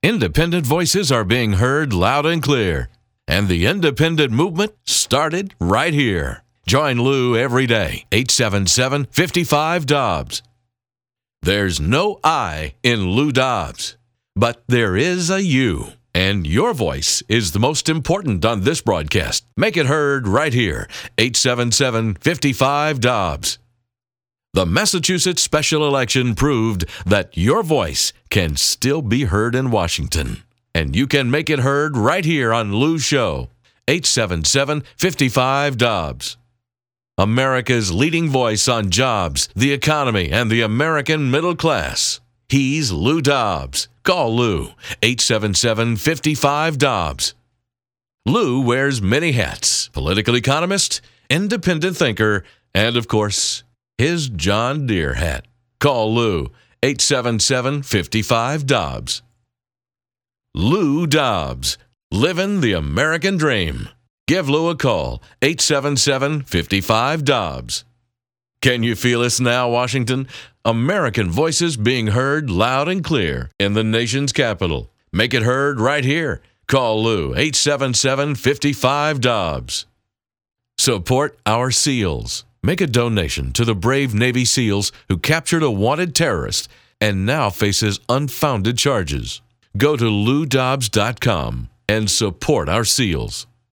Independent voices are being heard loud and clear. And the independent movement started right here. Join Lou every day, 877-55-DOBBS. There's no I in Lou Dobbs, but there is a you. And your voice is the most important on this broadcast. Make it heard right here, 877-55-DOBBS. The Massachusetts special election proved that your voice can still be heard in Washington. And you can make it heard right here on Lou's Show, 877-55-DOBBS. America's leading voice on jobs, the economy, and the American middle class. He's Lou Dobbs. Call Lou, 877-55-DOBBS. Lou wears many hats: political economist, independent thinker, and, of course, his John Deere hat. Call Lou, 877-55-DOBBS. Lou Dobbs, living the American dream. Give Lou a call, 877-55-DOBBS. Can you feel us now, Washington? American voices being heard loud and clear in the nation's capital. Make it heard right here. Call Lou, 877-55-DOBBS. Support our SEALs. Make a donation to the brave Navy SEALs who captured a wanted terrorist and now faces unfounded charges. Go to loudobbs.com and support our SEALs.